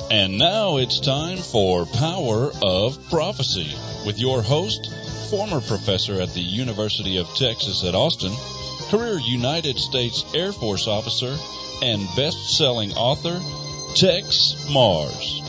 And now it's time for Power of Prophecy with your host, former professor at the University of Texas at Austin, career United States Air Force officer, and best-selling author, Tex Mars.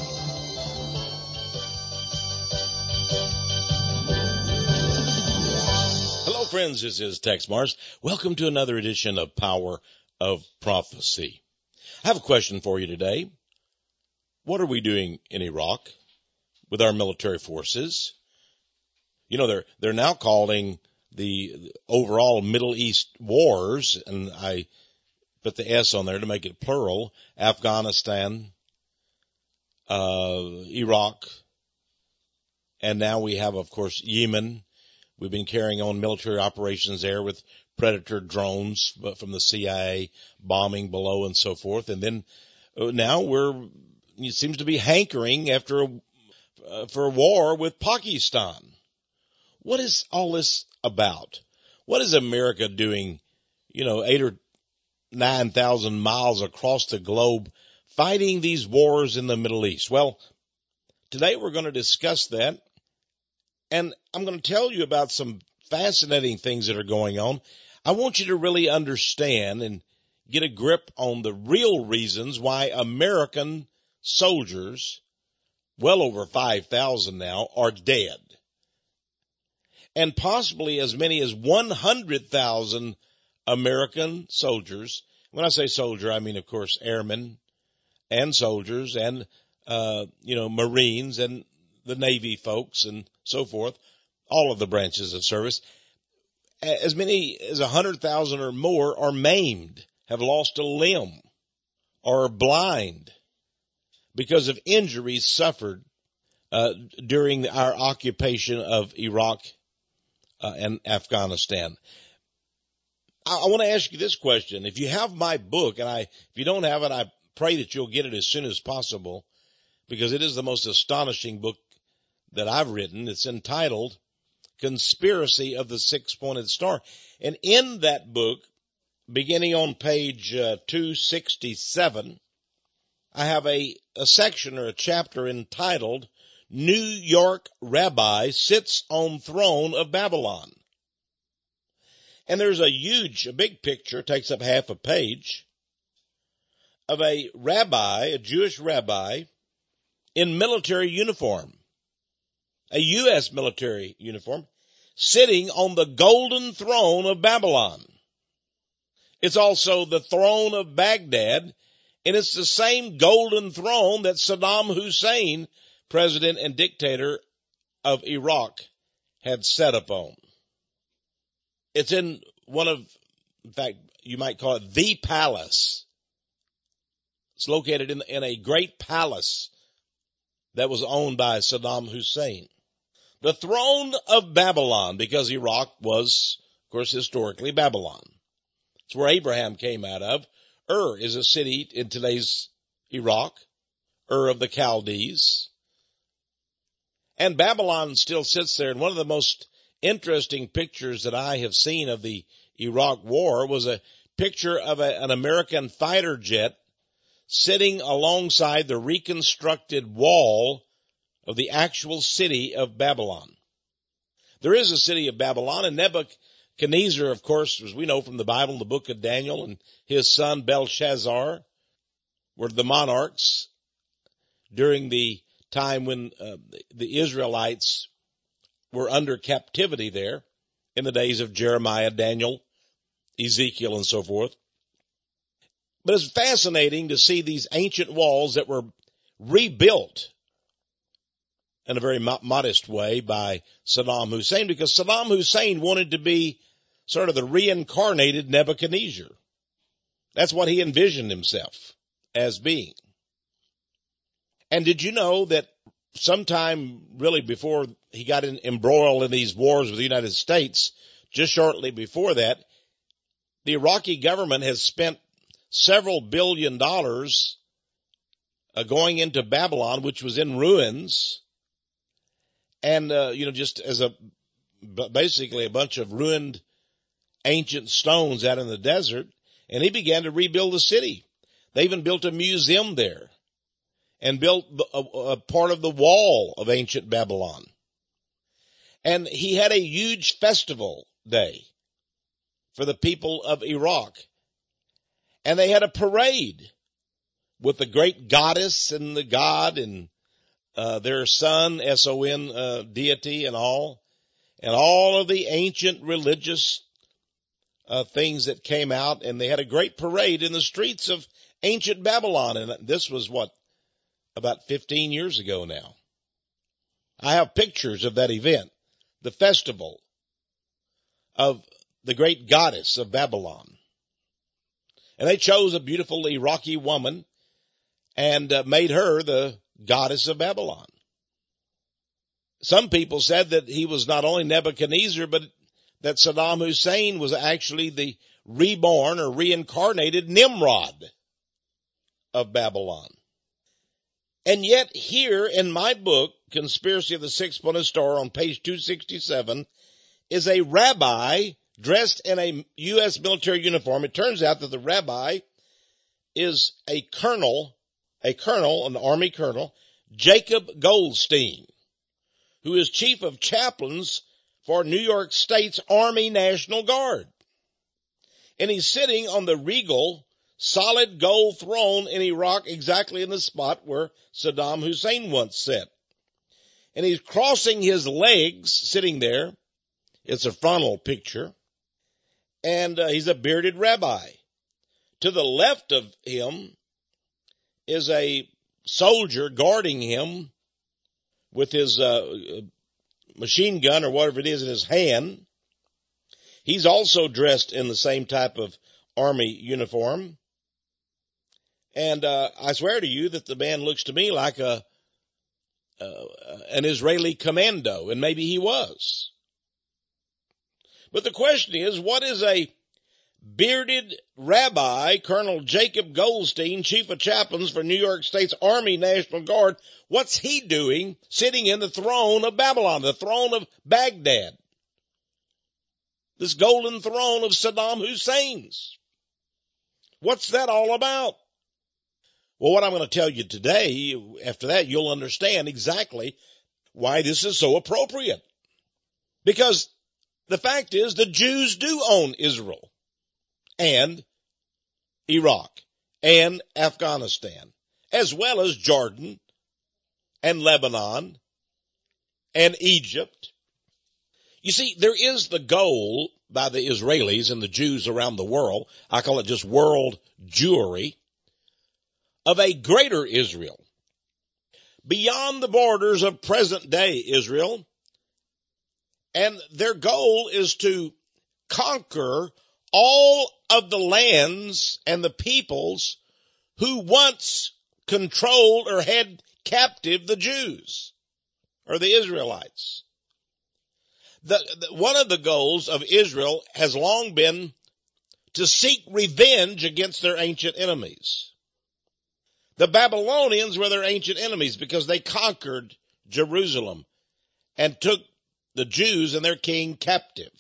Hello, friends. This is Tex Mars. Welcome to another edition of Power of Prophecy. I have a question for you today. What are we doing in Iraq with our military forces? You know, they're now calling the overall Middle East wars, and I put the S on there to make it plural, Afghanistan, Iraq, and now we have, of course, Yemen. We've been carrying on military operations there with Predator drones from the CIA, bombing below and so forth. And then now it seems to be hankering for a war with Pakistan. What is all this about? What is America doing, 8 or 9,000 miles across the globe fighting these wars in the Middle East? Well, today we're going to discuss that, and I'm going to tell you about some fascinating things that are going on. I want you to really understand and get a grip on the real reasons why American soldiers, well over 5,000 now, are dead. And possibly as many as 100,000 American soldiers. When I say soldier, I mean, of course, airmen and soldiers and, Marines and the Navy folks and so forth, all of the branches of service. As many as 100,000 or more are maimed, have lost a limb, or are blind because of injuries suffered during our occupation of Iraq and Afghanistan. I want to ask you this question. If you have my book, and if you don't have it, I pray that you'll get it as soon as possible, because it is the most astonishing book that I've written. It's entitled Conspiracy of the Six-Pointed Star. And in that book, beginning on page 267, I have a section or a chapter entitled New York Rabbi Sits on Throne of Babylon. And there's a big picture, takes up half a page, of a Jewish rabbi, in military uniform, a U.S. military uniform, sitting on the golden throne of Babylon. It's also the throne of Baghdad, and it's the same golden throne that Saddam Hussein, president and dictator of Iraq, had set upon. It's in in fact, you might call it the palace. It's located in a great palace that was owned by Saddam Hussein. The throne of Babylon, because Iraq was, of course, historically Babylon. It's where Abraham came out of. Ur is a city in today's Iraq, Ur of the Chaldees. And Babylon still sits there. And one of the most interesting pictures that I have seen of the Iraq War was a picture of an American fighter jet sitting alongside the reconstructed wall of the actual city of Babylon. There is a city of Babylon, and Nebuchadnezzar, of course, as we know from the Bible, the book of Daniel, and his son Belshazzar were the monarchs during the time when the Israelites were under captivity there in the days of Jeremiah, Daniel, Ezekiel, and so forth. But it's fascinating to see these ancient walls that were rebuilt in a very modest way by Saddam Hussein, because Saddam Hussein wanted to be sort of the reincarnated Nebuchadnezzar. That's what he envisioned himself as being. And did you know that sometime really before he got embroiled in these wars with the United States, just shortly before that, the Iraqi government has spent several $1 billion going into Babylon, which was in ruins, and just as basically a bunch of ruined ancient stones out in the desert, and he began to rebuild the city. They even built a museum there. and built a part of the wall of ancient Babylon. And he had a huge festival day for the people of Iraq. And they had a parade with the great goddess and the god and their son, S-O-N, deity and all of the ancient religious things that came out. And they had a great parade in the streets of ancient Babylon. And this was about 15 years ago now. I have pictures of that event, the festival of the great goddess of Babylon. And they chose a beautiful Iraqi woman and made her the goddess of Babylon. Some people said that he was not only Nebuchadnezzar, but that Saddam Hussein was actually the reborn or reincarnated Nimrod of Babylon. And yet here in my book, Conspiracy of the Six-Pointed Star, on page 267, is a rabbi dressed in a U.S. military uniform. It turns out that the rabbi is a colonel, an army colonel, Jacob Goldstein, who is chief of chaplains for New York State's Army National Guard. And he's sitting on the regal, solid gold throne in Iraq, exactly in the spot where Saddam Hussein once sat. And he's crossing his legs, sitting there. It's a frontal picture. And he's a bearded rabbi. To the left of him is a soldier guarding him with his machine gun or whatever it is in his hand. He's also dressed in the same type of army uniform. And I swear to you that the man looks to me like an Israeli commando, and maybe he was. But the question is, what is a bearded rabbi, Colonel Jacob Goldstein, chief of chaplains for New York State's Army National Guard, what's he doing sitting in the throne of Babylon, the throne of Baghdad? This golden throne of Saddam Hussein's. What's that all about? Well, what I'm going to tell you today, after that, you'll understand exactly why this is so appropriate. Because the fact is, the Jews do own Israel and Iraq and Afghanistan, as well as Jordan and Lebanon and Egypt. You see, there is the goal by the Israelis and the Jews around the world, I call it just world Jewry, of a greater Israel, beyond the borders of present-day Israel. And their goal is to conquer all of the lands and the peoples who once controlled or had captive the Jews or the Israelites. One of the goals of Israel has long been to seek revenge against their ancient enemies. The Babylonians were their ancient enemies because they conquered Jerusalem and took the Jews and their king captive.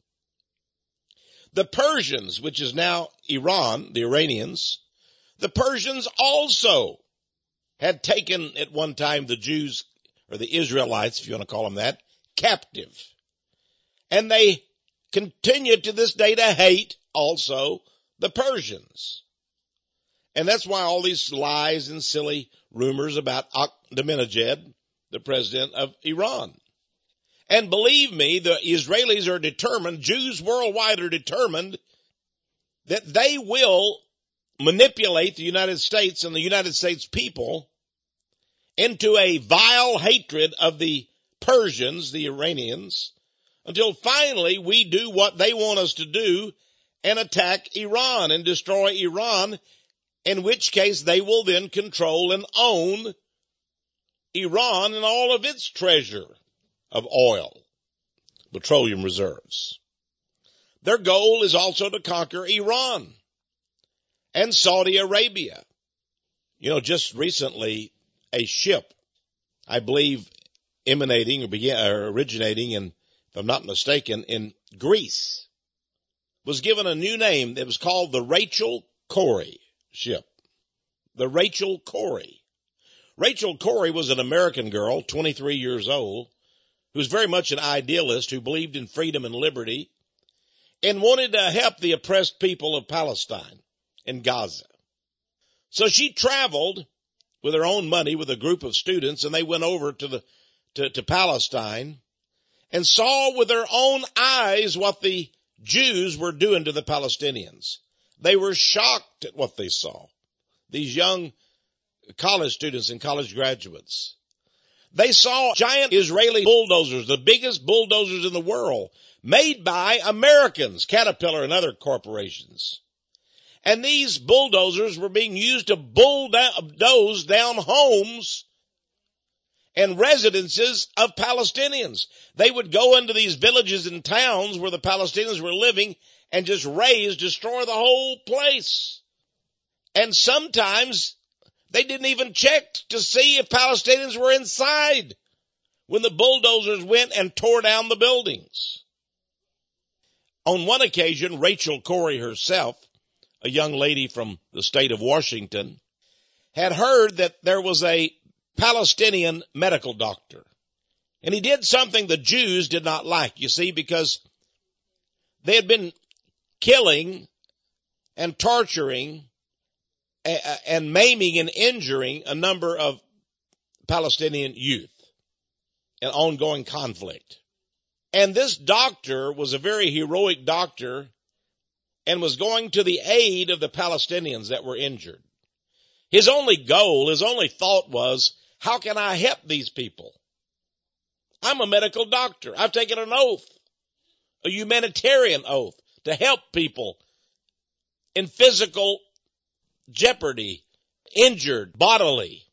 The Persians, which is now Iran, the Iranians, the Persians also had taken at one time the Jews, or the Israelites, if you want to call them that, captive. And they continue to this day to hate also the Persians. And that's why all these lies and silly rumors about Ahmadinejad, the president of Iran. And believe me, the Israelis are determined, Jews worldwide are determined, that they will manipulate the United States and the United States people into a vile hatred of the Persians, the Iranians, until finally we do what they want us to do and attack Iran and destroy Iran, in which case they will then control and own Iran and all of its treasure of oil, petroleum reserves. Their goal is also to conquer Iran and Saudi Arabia. You know, just recently a ship, I believe originating in, if I'm not mistaken, in Greece, was given a new name. It was called the Rachel Corrie ship. The Rachel Corrie. Rachel Corrie was an American girl, 23 years old, who was very much an idealist, who believed in freedom and liberty, and wanted to help the oppressed people of Palestine and Gaza. So she traveled with her own money with a group of students, and they went over to Palestine and saw with their own eyes what the Jews were doing to the Palestinians. They were shocked at what they saw. These young college students and college graduates. They saw giant Israeli bulldozers, the biggest bulldozers in the world, made by Americans, Caterpillar and other corporations. And these bulldozers were being used to bulldoze down homes and residences of Palestinians. They would go into these villages and towns where the Palestinians were living and just destroy the whole place. And sometimes they didn't even check to see if Palestinians were inside when the bulldozers went and tore down the buildings. On one occasion, Rachel Corrie herself, a young lady from the state of Washington, had heard that there was a Palestinian medical doctor. And he did something the Jews did not like, you see, because they had been killing and torturing and maiming and injuring a number of Palestinian youth in ongoing conflict. And this doctor was a very heroic doctor and was going to the aid of the Palestinians that were injured. His only goal, his only thought was, how can I help these people? I'm a medical doctor. I've taken an oath, a humanitarian oath, to help people in physical jeopardy, injured bodily.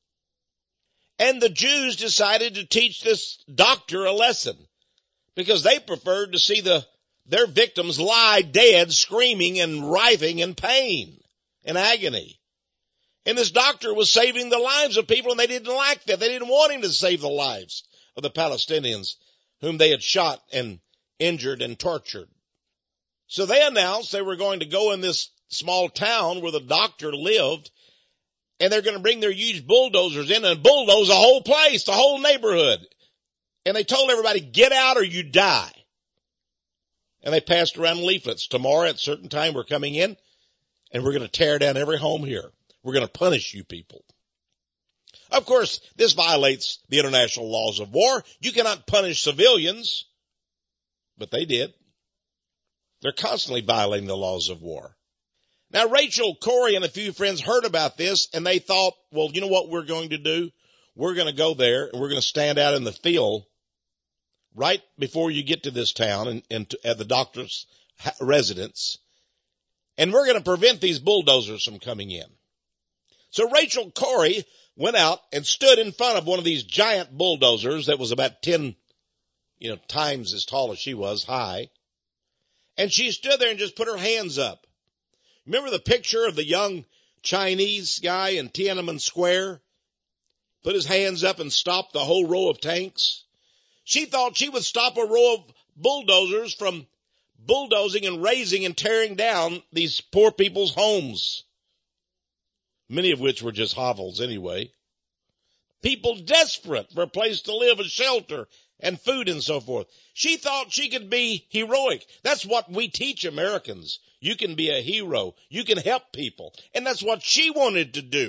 And the Jews decided to teach this doctor a lesson because they preferred to see their victims lie dead, screaming and writhing in pain and agony. And this doctor was saving the lives of people, and they didn't like that. They didn't want him to save the lives of the Palestinians whom they had shot and injured and tortured. So they announced they were going to go in this small town where the doctor lived, and they're going to bring their huge bulldozers in and bulldoze the whole place, the whole neighborhood. And they told everybody, get out or you die. And they passed around leaflets. Tomorrow at a certain time we're coming in, and we're going to tear down every home here. We're going to punish you people. Of course, this violates the international laws of war. You cannot punish civilians, but they did. They're constantly violating the laws of war. Now, Rachel Corrie and a few friends heard about this, and they thought, well, you know what we're going to do? We're going to go there, and we're going to stand out in the field right before you get to this town and at the doctor's residence, and we're going to prevent these bulldozers from coming in. So Rachel Corrie went out and stood in front of one of these giant bulldozers that was about 10, times as tall as she was high. And she stood there and just put her hands up. Remember the picture of the young Chinese guy in Tiananmen Square? Put his hands up and stopped the whole row of tanks. She thought she would stop a row of bulldozers from bulldozing and razing and tearing down these poor people's homes, many of which were just hovels anyway. People desperate for a place to live, a shelter, and food and so forth. She thought she could be heroic. That's what we teach Americans. You can be a hero. You can help people. And that's what she wanted to do.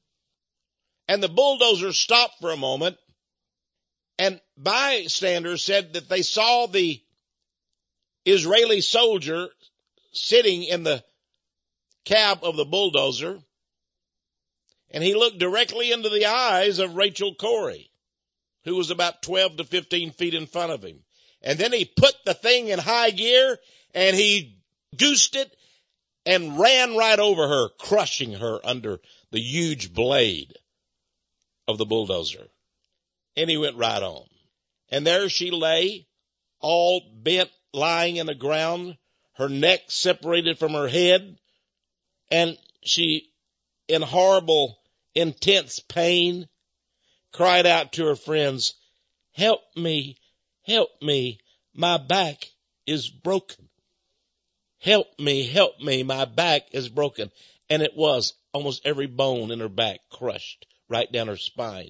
And the bulldozer stopped for a moment, and bystanders said that they saw the Israeli soldier sitting in the cab of the bulldozer, and he looked directly into the eyes of Rachel Corrie, who was about 12 to 15 feet in front of him. And then he put the thing in high gear, and he goosed it and ran right over her, crushing her under the huge blade of the bulldozer. And he went right on. And there she lay, all bent, lying in the ground, her neck separated from her head, and she, in horrible, intense pain, cried out to her friends, help me, my back is broken. Help me, my back is broken. And it was almost every bone in her back crushed right down her spine.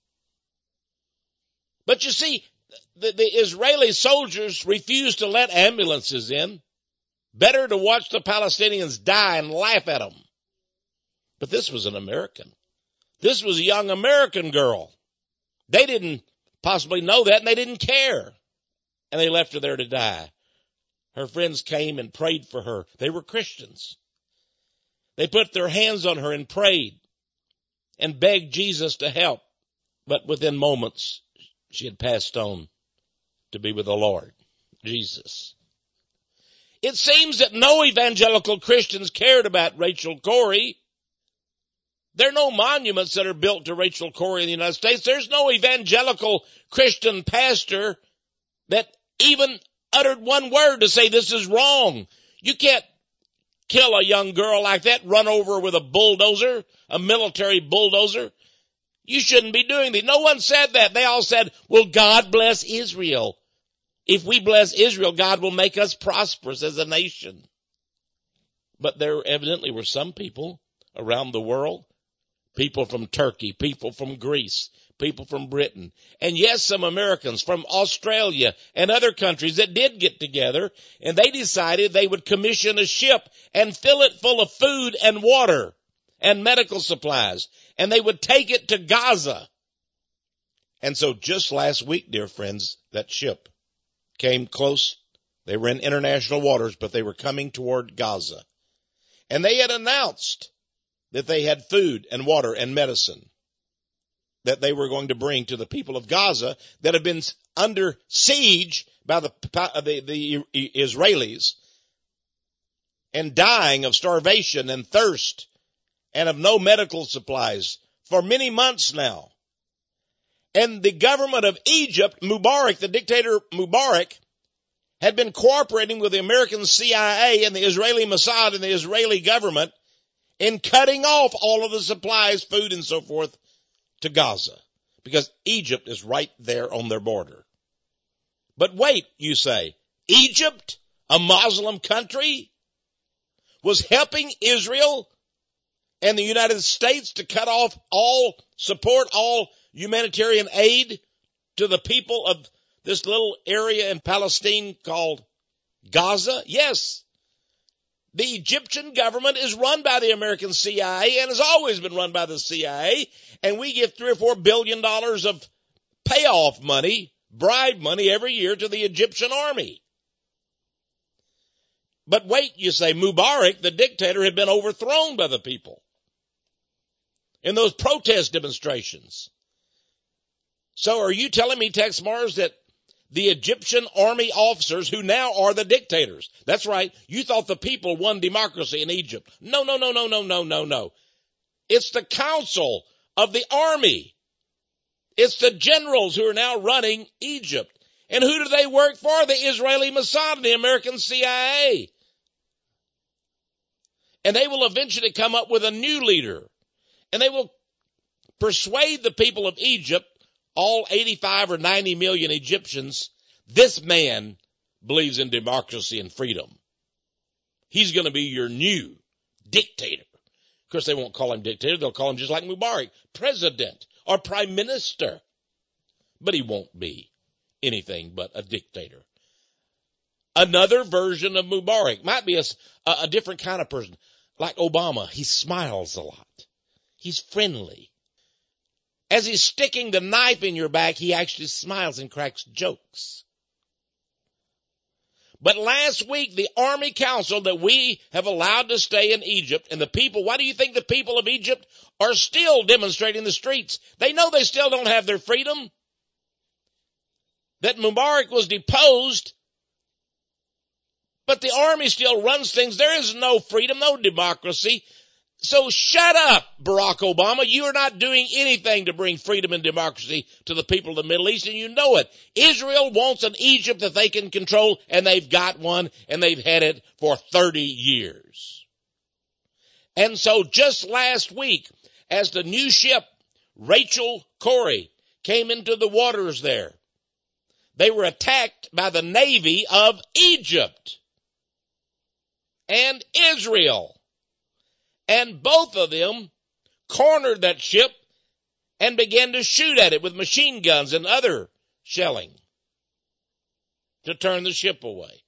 But you see, the Israeli soldiers refused to let ambulances in. Better to watch the Palestinians die and laugh at them. But this was an American. This was a young American girl. They didn't possibly know that, and they didn't care. And they left her there to die. Her friends came and prayed for her. They were Christians. They put their hands on her and prayed and begged Jesus to help. But within moments, she had passed on to be with the Lord, Jesus. It seems that no evangelical Christians cared about Rachel Corrie. There are no monuments that are built to Rachel Corrie in the United States. There's no evangelical Christian pastor that even uttered one word to say this is wrong. You can't kill a young girl like that, run over with a bulldozer, a military bulldozer. You shouldn't be doing that. No one said that. They all said, well, God bless Israel. If we bless Israel, God will make us prosperous as a nation. But there evidently were some people around the world, people from Turkey, people from Greece, people from Britain, and yes, some Americans from Australia and other countries that did get together, and they decided they would commission a ship and fill it full of food and water and medical supplies, and they would take it to Gaza. And so just last week, dear friends, that ship came close. They were in international waters, but they were coming toward Gaza. And they had announced that they had food and water and medicine that they were going to bring to the people of Gaza that have been under siege by the Israelis and dying of starvation and thirst and of no medical supplies for many months now. And the government of Egypt, Mubarak, the dictator Mubarak, had been cooperating with the American CIA and the Israeli Mossad and the Israeli government in cutting off all of the supplies, food and so forth, to Gaza, because Egypt is right there on their border. But wait, you say, Egypt, a Muslim country, was helping Israel and the United States to cut off all support, all humanitarian aid to the people of this little area in Palestine called Gaza? Yes. The Egyptian government is run by the American CIA and has always been run by the CIA, and we give $3 or $4 billion of payoff money, bribe money every year to the Egyptian army. But wait, you say, Mubarak, the dictator, had been overthrown by the people in those protest demonstrations. So are you telling me, Tex Mars, that the Egyptian army officers who now are the dictators? That's right. You thought the people won democracy in Egypt. No. It's the council of the army. It's the generals who are now running Egypt. And who do they work for? The Israeli Mossad and the American CIA. And they will eventually come up with a new leader. And they will persuade the people of Egypt, all 85 or 90 million Egyptians, this man believes in democracy and freedom. He's going to be your new dictator. Of course, they won't call him dictator. They'll call him just like Mubarak, president or prime minister. But he won't be anything but a dictator. Another version of Mubarak might be a different kind of person. Like Obama, he smiles a lot. He's friendly. As he's sticking the knife in your back, he actually smiles and cracks jokes. But last week, the army council that we have allowed to stay in Egypt, and the people, why do you think the people of Egypt are still demonstrating in the streets? They know they still don't have their freedom. That Mubarak was deposed, but the army still runs things. There is no freedom, no democracy. So shut up, Barack Obama. You are not doing anything to bring freedom and democracy to the people of the Middle East, and you know it. Israel wants an Egypt that they can control, and they've got one, and they've had it for 30 years. And so just last week, as the new ship, Rachel Corrie, came into the waters there, they were attacked by the Navy of Egypt and Israel. And both of them cornered that ship and began to shoot at it with machine guns and other shelling to turn the ship away.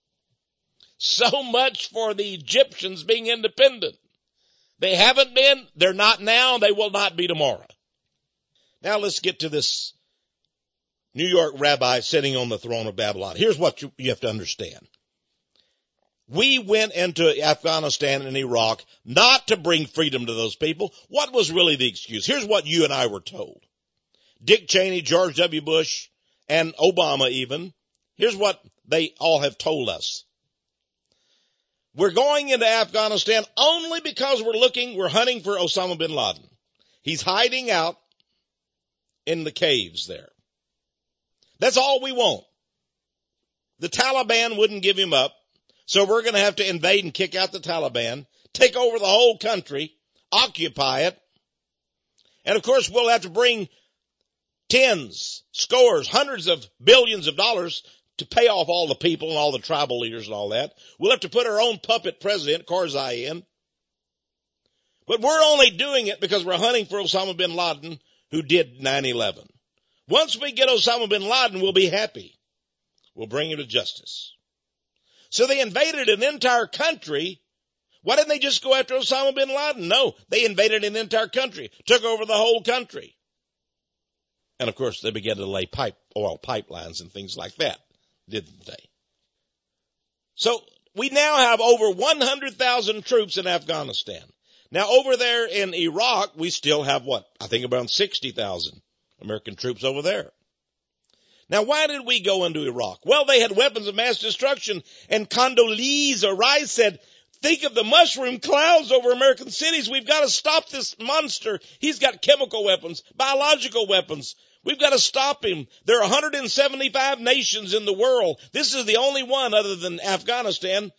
So much for the Egyptians being independent. They haven't been, they're not now, they will not be tomorrow. Now let's get to this New York rabbi sitting on the throne of Babylon. Here's what you have to understand. We went into Afghanistan and Iraq not to bring freedom to those people. What was really the excuse? Here's what you and I were told. Dick Cheney, George W. Bush, and Obama even. Here's what they all have told us. We're going into Afghanistan only because we're hunting for Osama bin Laden. He's hiding out in the caves there. That's all we want. The Taliban wouldn't give him up, so we're going to have to invade and kick out the Taliban, take over the whole country, occupy it, and of course we'll have to bring tens, scores, hundreds of billions of dollars to pay off all the people and all the tribal leaders and all that. We'll have to put our own puppet president, Karzai, in. But we're only doing it because we're hunting for Osama bin Laden, who did 9/11. Once we get Osama bin Laden, we'll be happy. We'll bring him to justice. So they invaded an entire country. Why didn't they just go after Osama bin Laden? No, they invaded an entire country, took over the whole country. And of course, they began to lay oil pipelines and things like that, didn't they? So we now have over 100,000 troops in Afghanistan. Now over there in Iraq, we still have I think around 60,000 American troops over there. Now why did we go into Iraq? Well, they had weapons of mass destruction, and Condoleezza Rice said, think of the mushroom clouds over American cities. We've got to stop this monster. He's got chemical weapons, biological weapons. We've got to stop him. There are 175 nations in the world. This is the only one other than Afghanistan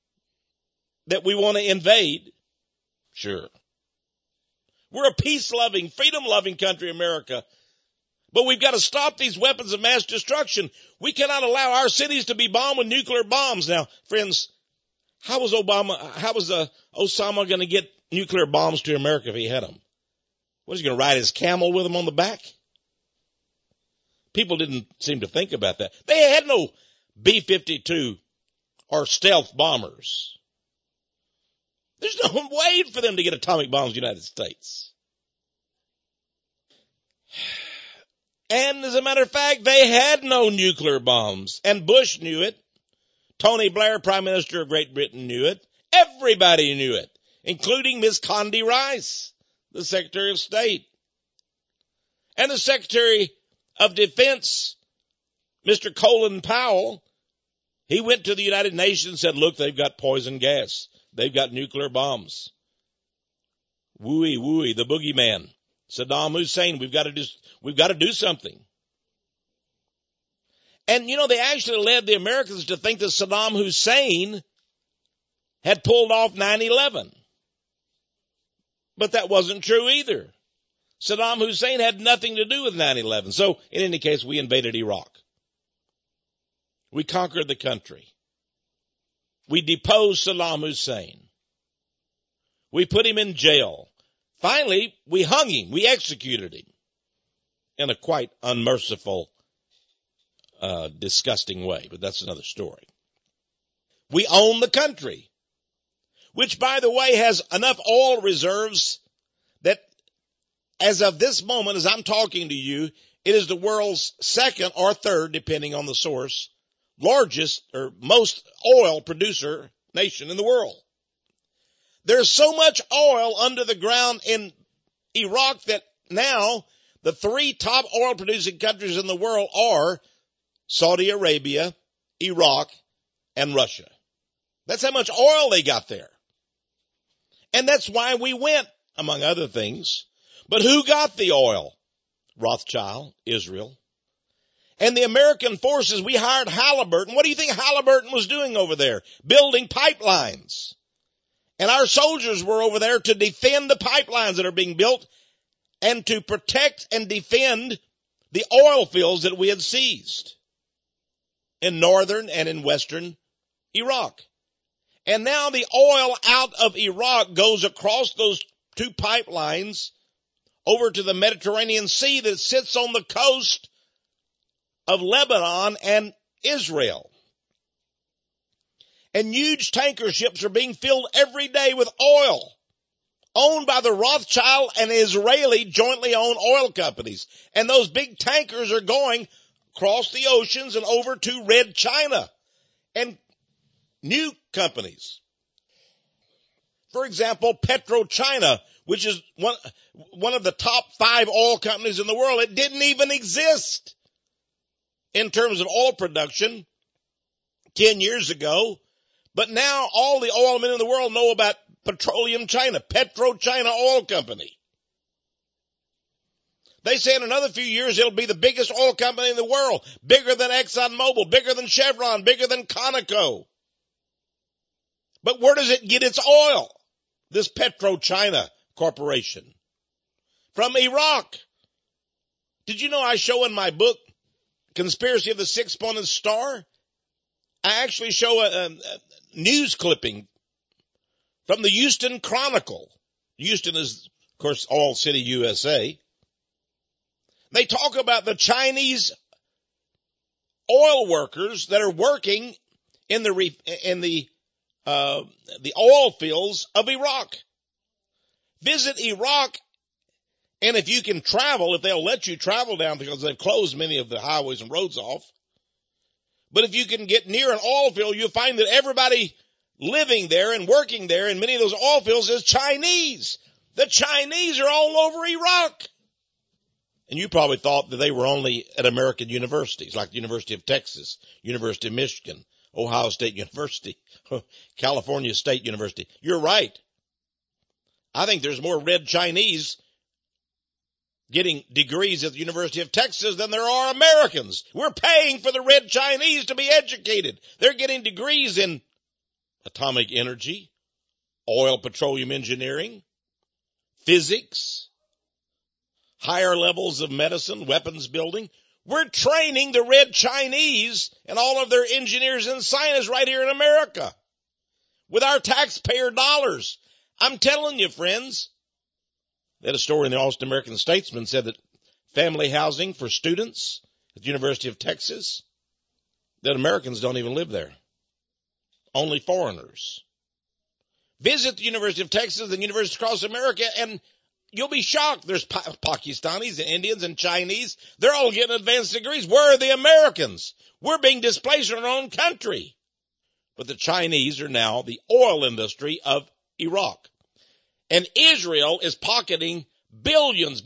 that we want to invade. Sure. We're a peace-loving, freedom-loving country, America. But we've got to stop these weapons of mass destruction. We cannot allow our cities to be bombed with nuclear bombs. Now, friends, how was Osama going to get nuclear bombs to America if he had them? Was he going to ride his camel with them on the back? People didn't seem to think about that. They had no B-52 or stealth bombers. There's no way for them to get atomic bombs in the United States. And as a matter of fact, they had no nuclear bombs. And Bush knew it. Tony Blair, Prime Minister of Great Britain, knew it. Everybody knew it, including Ms. Condi Rice, the Secretary of State. And the Secretary of Defense, Mr. Colin Powell, he went to the United Nations and said, look, they've got poison gas. They've got nuclear bombs. Wooey, the boogeyman. Saddam Hussein, we've got to do something. And, they actually led the Americans to think that Saddam Hussein had pulled off 9/11. But that wasn't true either. Saddam Hussein had nothing to do with 9/11. So, in any case, we invaded Iraq. We conquered the country. We deposed Saddam Hussein. We put him in jail. Finally, we hung him. We executed him in a quite unmerciful, disgusting way. But that's another story. We own the country, which, by the way, has enough oil reserves that as of this moment, as I'm talking to you, it is the world's second or third, depending on the source, largest or most oil producer nation in the world. There's so much oil under the ground in Iraq that now the three top oil producing countries in the world are Saudi Arabia, Iraq, and Russia. That's how much oil they got there. And that's why we went, among other things. But who got the oil? Rothschild, Israel. And the American forces, we hired Halliburton. What do you think Halliburton was doing over there? Building pipelines. And our soldiers were over there to defend the pipelines that are being built and to protect and defend the oil fields that we had seized in northern and in western Iraq. And now the oil out of Iraq goes across those two pipelines over to the Mediterranean Sea that sits on the coast of Lebanon and Israel. And huge tanker ships are being filled every day with oil, owned by the Rothschild and Israeli jointly owned oil companies. And those big tankers are going across the oceans and over to Red China and new companies. For example, PetroChina, which is one of the top 5 oil companies in the world, it didn't even exist in terms of oil production 10 years ago. But now all the oil men in the world know about Petroleum China, PetroChina Oil Company. They say in another few years it'll be the biggest oil company in the world, bigger than ExxonMobil, bigger than Chevron, bigger than Conoco. But where does it get its oil? This PetroChina Corporation. From Iraq. Did you know I show in my book, Conspiracy of the Six-Pointed Star? I actually show a news clipping from the Houston Chronicle. Houston is, of course, Oil City, USA. They talk about the Chinese oil workers that are working in the oil fields of Iraq. Visit Iraq, and if you can travel, if they'll let you travel down, because they've closed many of the highways and roads off. But if you can get near an oil field, you'll find that everybody living there and working there in many of those oil fields is Chinese. The Chinese are all over Iraq. And you probably thought that they were only at American universities, like the University of Texas, University of Michigan, Ohio State University, California State University. You're right. I think there's more red Chinese getting degrees at the University of Texas than there are Americans. We're paying for the red Chinese to be educated. They're getting degrees in atomic energy, oil petroleum engineering, physics, higher levels of medicine, weapons building. We're training the red Chinese and all of their engineers and scientists right here in America with our taxpayer dollars. I'm telling you, friends, they had a story in the Austin American Statesman said that family housing for students at the University of Texas, that Americans don't even live there. Only foreigners. Visit the University of Texas and universities across America, and you'll be shocked. There's Pakistanis and Indians and Chinese. They're all getting advanced degrees. Where are the Americans? We're being displaced in our own country. But the Chinese are now the oil industry of Iraq. And Israel is pocketing billions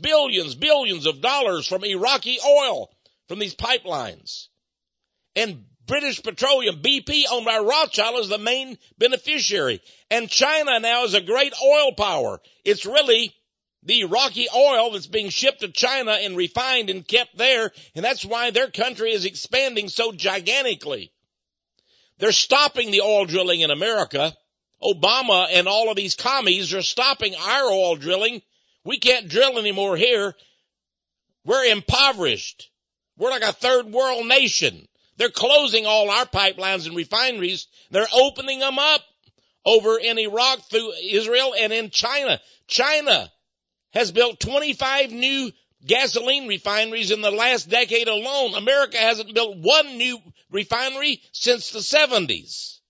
of dollars from Iraqi oil from these pipelines. And British Petroleum, BP, owned by Rothschild, is the main beneficiary. And China now is a great oil power. It's really the Iraqi oil that's being shipped to China and refined and kept there, and that's why their country is expanding so gigantically. They're stopping the oil drilling in America. Obama and all of these commies are stopping our oil drilling. We can't drill anymore here. We're impoverished. We're like a third world nation. They're closing all our pipelines and refineries. They're opening them up over in Iraq, through Israel, and in China. China has built 25 new gasoline refineries in the last decade alone. America hasn't built one new refinery since the 70s.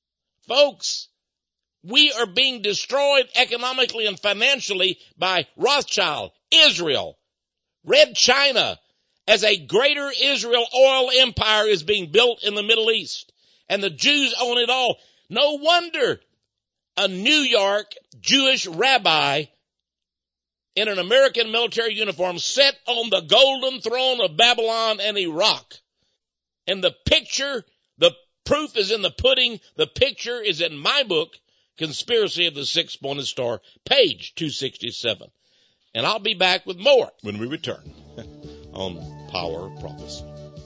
Folks, we are being destroyed economically and financially by Rothschild, Israel, Red China, as a greater Israel oil empire is being built in the Middle East. And the Jews own it all. No wonder a New York Jewish rabbi in an American military uniform sat on the golden throne of Babylon and Iraq. And the picture, the proof is in the pudding. The picture is in my book, Conspiracy of the Six-Pointed Star, page 267. And I'll be back with more when we return on Power of Prophecy.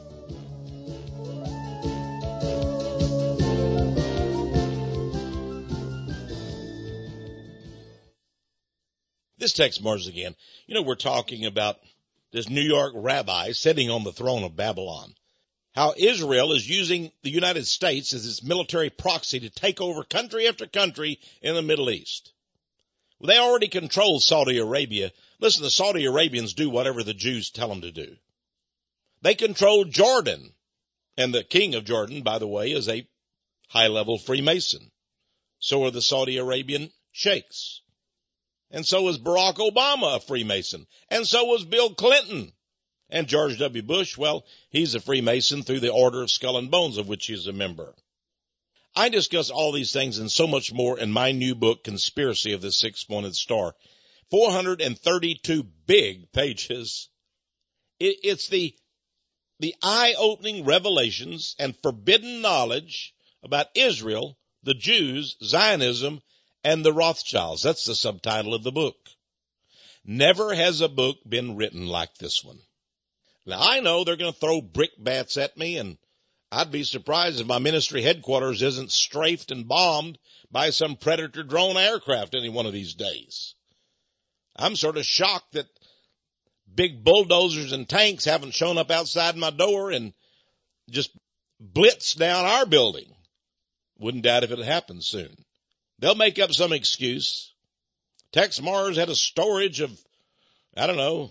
This text marks again. You know, we're talking about this New York rabbi sitting on the throne of Babylon. How Israel is using the United States as its military proxy to take over country after country in the Middle East. They already control Saudi Arabia. Listen, the Saudi Arabians do whatever the Jews tell them to do. They control Jordan. And the king of Jordan, by the way, is a high-level Freemason. So are the Saudi Arabian sheikhs. And so is Barack Obama a Freemason. And so was Bill Clinton. And George W. Bush, well, he's a Freemason through the Order of Skull and Bones, of which he's a member. I discuss all these things and so much more in my new book, Conspiracy of the Six-Pointed Star. 432 big pages. It's the eye-opening revelations and forbidden knowledge about Israel, the Jews, Zionism, and the Rothschilds. That's the subtitle of the book. Never has a book been written like this one. Now, I know they're going to throw brickbats at me, and I'd be surprised if my ministry headquarters isn't strafed and bombed by some Predator drone aircraft any one of these days. I'm sort of shocked that big bulldozers and tanks haven't shown up outside my door and just blitzed down our building. Wouldn't doubt if it happened soon. They'll make up some excuse. Tex Mars had a storage of, I don't know,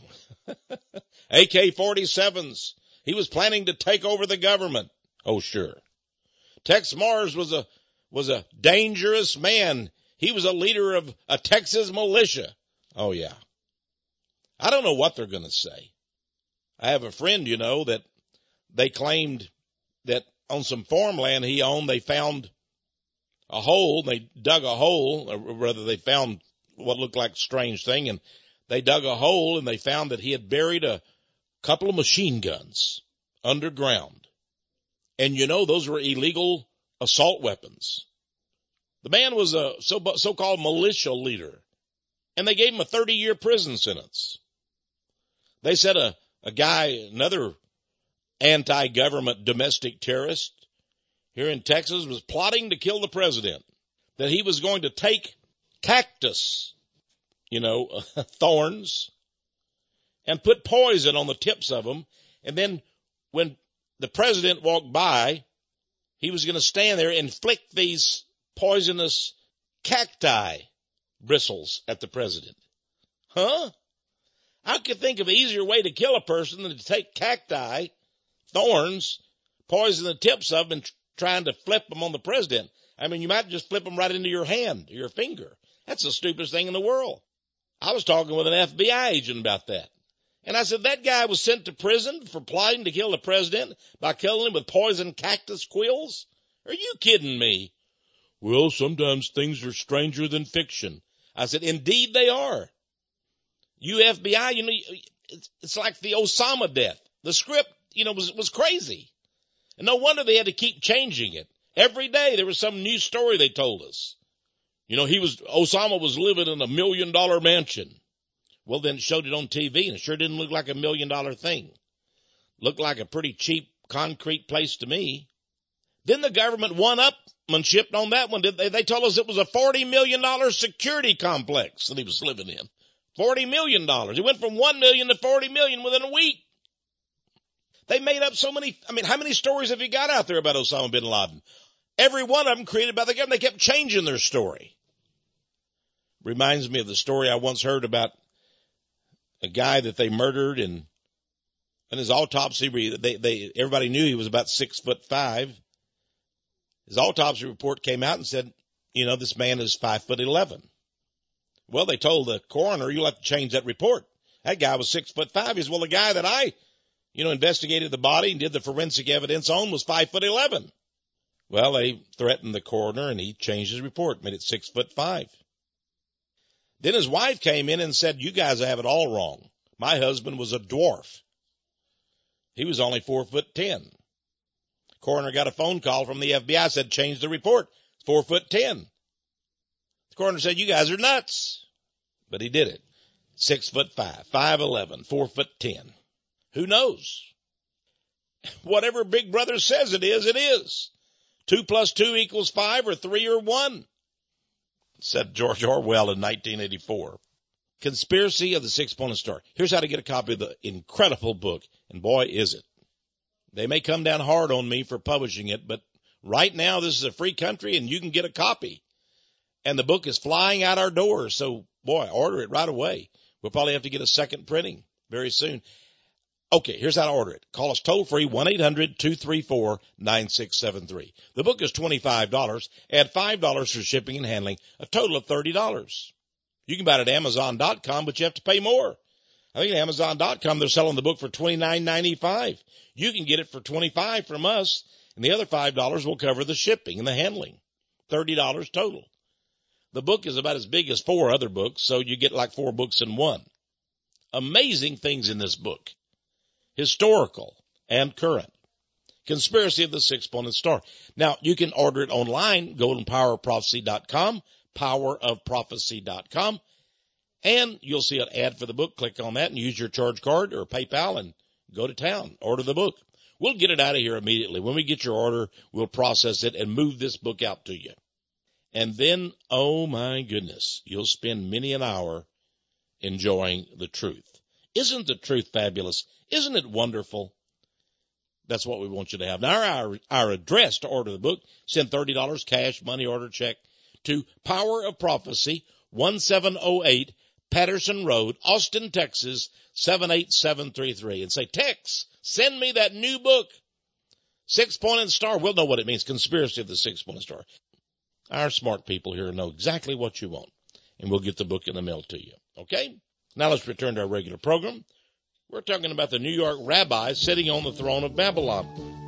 AK-47s. He was planning to take over the government. Oh, sure. Tex Mars was a dangerous man. He was a leader of a Texas militia. Oh, yeah. I don't know what they're going to say. I have a friend, that they claimed that on some farmland he owned, they found a hole. They dug a hole, or rather they found what looked like a strange thing, and they dug a hole and they found that he had buried a couple of machine guns underground. And those were illegal assault weapons. The man was a so-called militia leader, and they gave him a 30-year prison sentence. They said a guy, another anti-government domestic terrorist here in Texas, was plotting to kill the president, that he was going to take cactus, thorns, and put poison on the tips of them, and then when the president walked by, he was going to stand there and flick these poisonous cacti bristles at the president. Huh? I could think of an easier way to kill a person than to take cacti, thorns, poison the tips of them, and trying to flip them on the president. I mean, you might just flip them right into your hand, your finger. That's the stupidest thing in the world. I was talking with an FBI agent about that. And I said, that guy was sent to prison for plotting to kill the president by killing him with poison cactus quills? Are you kidding me? Well, sometimes things are stranger than fiction. I said, indeed they are. You FBI, it's like the Osama death. The script, was crazy. And no wonder they had to keep changing it. Every day there was some new story they told us. Osama was living in $1 million mansion. Well, then showed it on TV, and it sure didn't look like $1 million thing. Looked like a pretty cheap concrete place to me. Then the government one-upmanship on that one. They told us it was a $40 million security complex that he was living in. $40 million. He went from $1 million to $40 million within a week. They made up so many. How many stories have you got out there about Osama bin Laden? Every one of them created by the government. They kept changing their story. Reminds me of the story I once heard about a guy that they murdered, and in his autopsy, everybody knew he was about 6'5". His autopsy report came out and said, this man is 5'11". Well, they told the coroner, you'll have to change that report. That guy was 6'5". He said, well, the guy that I, investigated the body and did the forensic evidence on was 5'11". Well, they threatened the coroner, and he changed his report, made it 6'5". Then his wife came in and said, you guys have it all wrong. My husband was a dwarf. He was only 4'10". Coroner got a phone call from the FBI, said, change the report. 4'10". The coroner said, you guys are nuts. But he did it. 6'5", 5'11", 4'10". Who knows? Whatever Big Brother says it is, it is. 2 + 2 = 5, or 3 or 1. Said George Orwell in 1984. Conspiracy of the Six-Pointed Star. Here's how to get a copy of the incredible book, and boy, is it. They may come down hard on me for publishing it, but right now this is a free country, and you can get a copy. And the book is flying out our doors. So, boy, order it right away. We'll probably have to get a second printing very soon. Okay, here's how to order it. Call us toll-free, 1-800-234-9673. The book is $25. Add $5 for shipping and handling, a total of $30. You can buy it at Amazon.com, but you have to pay more. I think at Amazon.com they're selling the book for $29.95. You can get it for $25 from us, and the other $5 will cover the shipping and the handling. $30 total. The book is about as big as 4 other books, so you get like 4 books in one. Amazing things in this book. Historical and current. Conspiracy of the Six-Pointed Star. Now, you can order it online. Go to powerofprophecy.com, powerofprophecy.com, and you'll see an ad for the book. Click on that and use your charge card or PayPal and go to town. Order the book. We'll get it out of here immediately. When we get your order, we'll process it and move this book out to you. And then, oh my goodness, you'll spend many an hour enjoying the truth. Isn't the truth fabulous? Isn't it wonderful? That's what we want you to have. Now, our address to order the book, send $30 cash, money order, check to Power of Prophecy, 1708 Patterson Road, Austin, Texas, 78733. And say, Tex, send me that new book, Six-Pointed Star. We'll know what it means, Conspiracy of the Six-Pointed Star. Our smart people here know exactly what you want, and we'll get the book in the mail to you. Okay? Now let's return to our regular program. We're talking about the New York rabbi sitting on the throne of Babylon.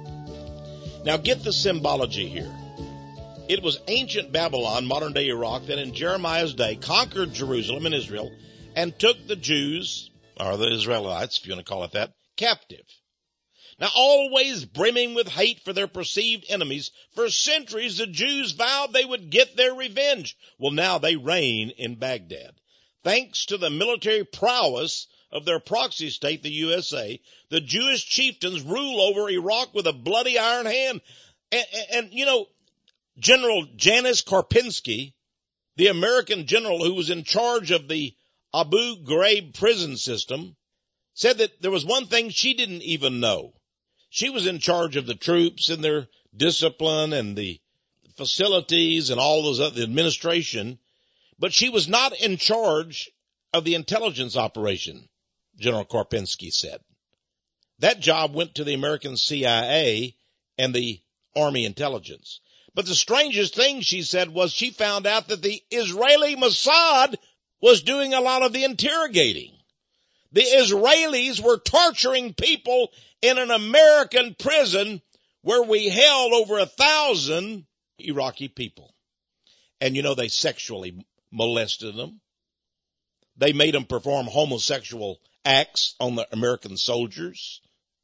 Now get the symbology here. It was ancient Babylon, modern-day Iraq, that in Jeremiah's day conquered Jerusalem and Israel and took the Jews, or the Israelites, if you want to call it that, captive. Now, always brimming with hate for their perceived enemies, for centuries the Jews vowed they would get their revenge. Well, now they reign in Baghdad. Thanks to the military prowess of their proxy state, the USA, the Jewish chieftains rule over Iraq with a bloody iron hand. And you know, General Janis Karpinski, the American general who was in charge of the Abu Ghraib prison system, said that there was one thing she didn't even know. She was in charge of the troops and their discipline and the facilities and all those other administration, but she was not in charge of the intelligence operation, General Karpinski said. That job went to the American CIA and the Army intelligence. But the strangest thing, she said, was she found out that the Israeli Mossad was doing a lot of the interrogating. The Israelis were torturing people in an American prison where we held over 1,000 Iraqi people. And you know, they sexually molested them. They made them perform homosexual acts on the American soldiers.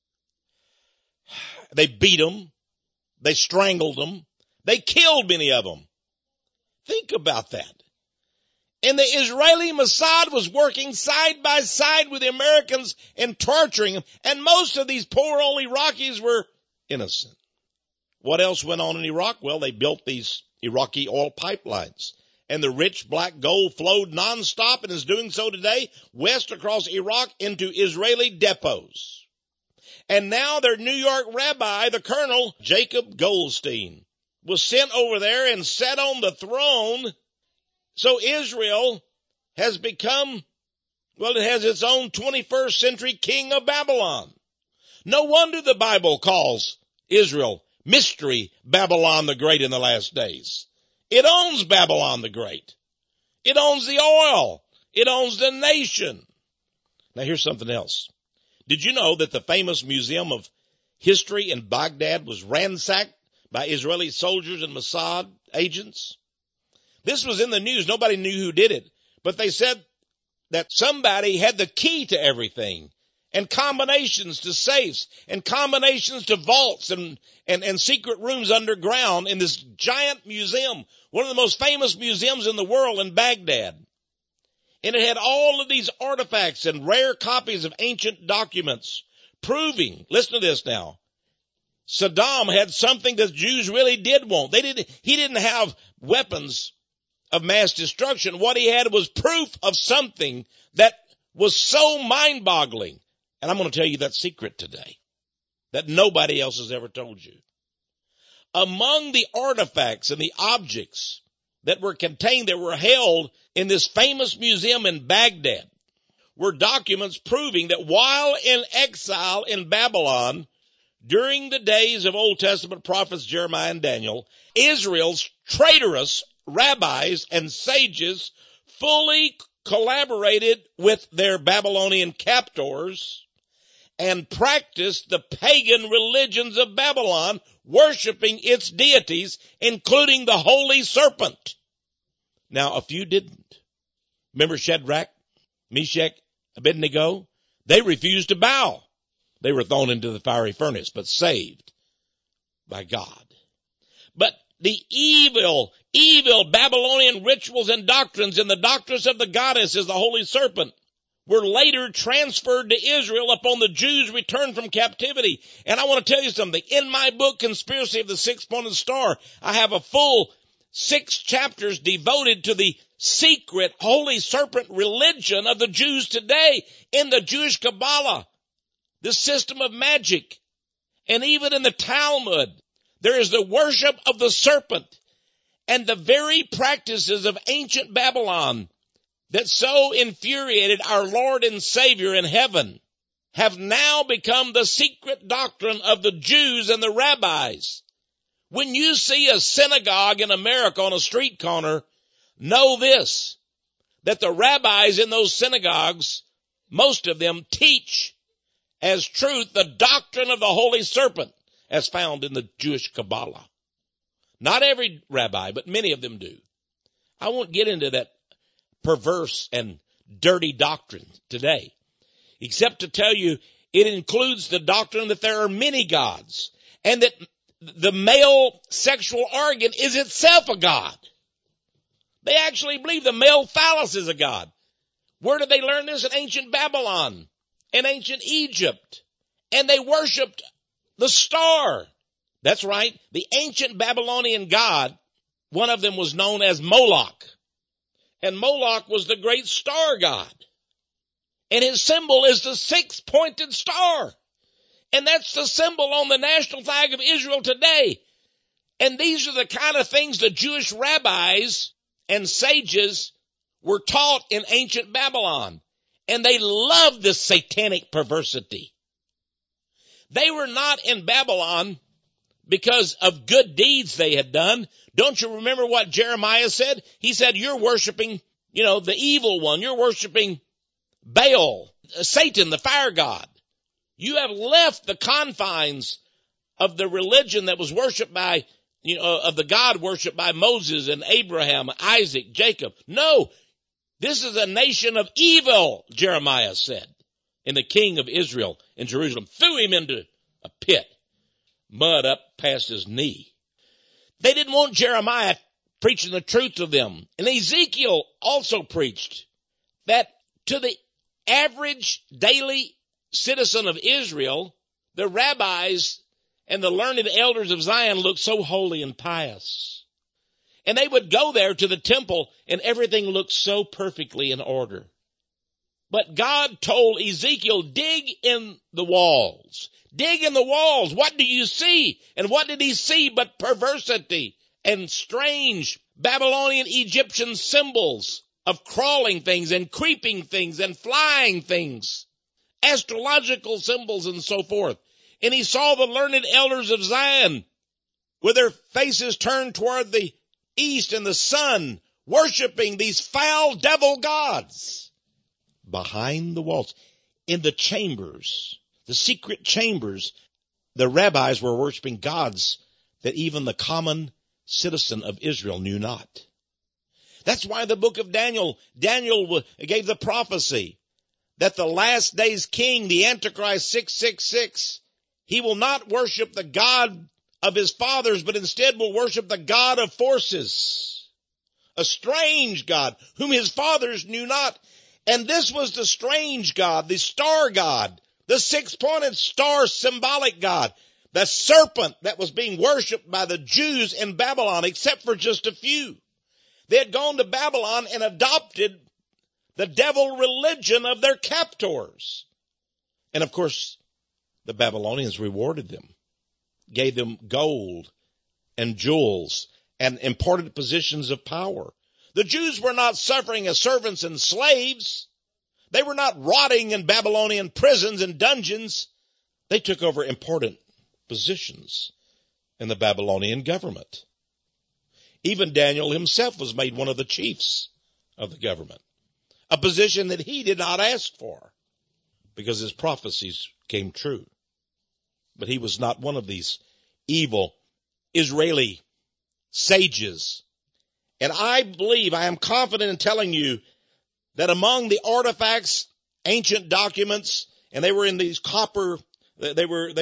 They beat them. They strangled them. They killed many of them. Think about that. And the Israeli Mossad was working side by side with the Americans and torturing them. And most of these poor old Iraqis were innocent. What else went on in Iraq? Well, they built these Iraqi oil pipelines. And the rich black gold flowed nonstop and is doing so today west across Iraq into Israeli depots. And now their New York rabbi, the Colonel Jacob Goldstein, was sent over there and sat on the throne. So Israel has become, well, it has its own 21st century king of Babylon. No wonder the Bible calls Israel Mystery Babylon the Great in the last days. It owns Babylon the Great. It owns the oil. It owns the nation. Now here's something else. Did you know that the famous Museum of History in Baghdad was ransacked by Israeli soldiers and Mossad agents? This was in the news. Nobody knew who did it. But they said that somebody had the key to everything, and combinations to safes, and combinations to vaults and secret rooms underground in this giant museum, one of the most famous museums in the world in Baghdad. And it had all of these artifacts and rare copies of ancient documents proving, listen to this now, Saddam had something that Jews really did want. He didn't have weapons of mass destruction. What he had was proof of something that was so mind-boggling. And I'm going to tell you that secret today that nobody else has ever told you. Among the artifacts and the objects that were contained, that were held in this famous museum in Baghdad, were documents proving that while in exile in Babylon, during the days of Old Testament prophets Jeremiah and Daniel, Israel's traitorous rabbis and sages fully collaborated with their Babylonian captors and practiced the pagan religions of Babylon, worshiping its deities, including the holy serpent. Now, a few didn't. Remember Shadrach, Meshach, Abednego? They refused to bow. They were thrown into the fiery furnace, but saved by God. But the evil Babylonian rituals and doctrines and the doctrines of the goddess as the holy serpent were later transferred to Israel upon the Jews' return from captivity. And I want to tell you something. In my book, Conspiracy of the Six-Pointed Star, I have a full 6 chapters devoted to the secret holy serpent religion of the Jews today in the Jewish Kabbalah, the system of magic, and even in the Talmud. There is the worship of the serpent, and the very practices of ancient Babylon that so infuriated our Lord and Savior in heaven have now become the secret doctrine of the Jews and the rabbis. When you see a synagogue in America on a street corner, know this, that the rabbis in those synagogues, most of them teach as truth the doctrine of the holy serpent as found in the Jewish Kabbalah. Not every rabbi, but many of them do. I won't get into that perverse and dirty doctrine today, except to tell you it includes the doctrine that there are many gods and that the male sexual organ is itself a god. They actually believe the male phallus is a god. Where did they learn this? In ancient Babylon, in ancient Egypt. And they worshiped the star. That's right. The ancient Babylonian god, one of them was known as Moloch. And Moloch was the great star god. And his symbol is the 6-pointed star. And that's the symbol on the national flag of Israel today. And these are the kind of things the Jewish rabbis and sages were taught in ancient Babylon. And they loved this satanic perversity. They were not in Babylon because of good deeds they had done. Don't you remember what Jeremiah said? He said, you're worshiping, the evil one. You're worshiping Baal, Satan, the fire god. You have left the confines of the religion that was worshipped by, of the God worshipped by Moses and Abraham, Isaac, Jacob. No, this is a nation of evil, Jeremiah said. And the king of Israel in Jerusalem threw him into a pit, mud up past his knee. They didn't want Jeremiah preaching the truth to them. And Ezekiel also preached that to the average daily citizen of Israel, the rabbis and the learned elders of Zion looked so holy and pious. And they would go there to the temple and everything looked so perfectly in order. But God told Ezekiel, dig in the walls. Dig in the walls. What do you see? And what did he see but perversity and strange Babylonian Egyptian symbols of crawling things and creeping things and flying things, astrological symbols and so forth. And he saw the learned elders of Zion with their faces turned toward the east and the sun, worshiping these foul devil gods. Behind the walls, in the chambers, the secret chambers, the rabbis were worshiping gods that even the common citizen of Israel knew not. That's why the book of Daniel gave the prophecy that the last days king, the Antichrist 666, he will not worship the God of his fathers, but instead will worship the God of forces, a strange God whom his fathers knew not. And this was the strange God, the star God, the 6-pointed star symbolic God, the serpent that was being worshipped by the Jews in Babylon, except for just a few. They had gone to Babylon and adopted the devil religion of their captors. And of course, the Babylonians rewarded them, gave them gold and jewels and important positions of power. The Jews were not suffering as servants and slaves. They were not rotting in Babylonian prisons and dungeons. They took over important positions in the Babylonian government. Even Daniel himself was made one of the chiefs of the government, a position that he did not ask for because his prophecies came true. But he was not one of these evil Israeli sages. And I believe, I am confident in telling you that among the artifacts, ancient documents, and they were in these copper, they were,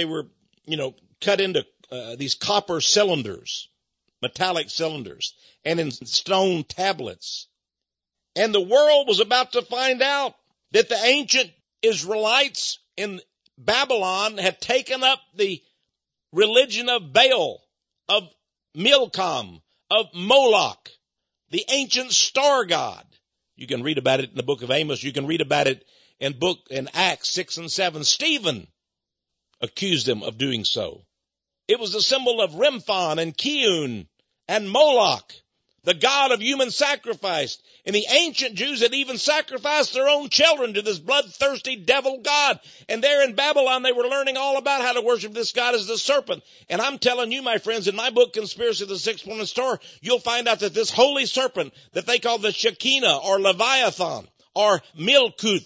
cut into these copper cylinders, metallic cylinders, and in stone tablets. And the world was about to find out that the ancient Israelites in Babylon had taken up the religion of Baal, of Milcom, of Moloch, the ancient star god. You can read about it in the book of Amos. You can read about it in Acts 6 and 7. Stephen accused them of doing so. It was the symbol of Remphan and Kiun and Moloch, the god of human sacrifice. And the ancient Jews had even sacrificed their own children to this bloodthirsty devil god. And there in Babylon, they were learning all about how to worship this god as the serpent. And I'm telling you, my friends, in my book, Conspiracy of the Sixth Morning Star, you'll find out that this holy serpent that they call the Shekinah or Leviathan or Milkuth,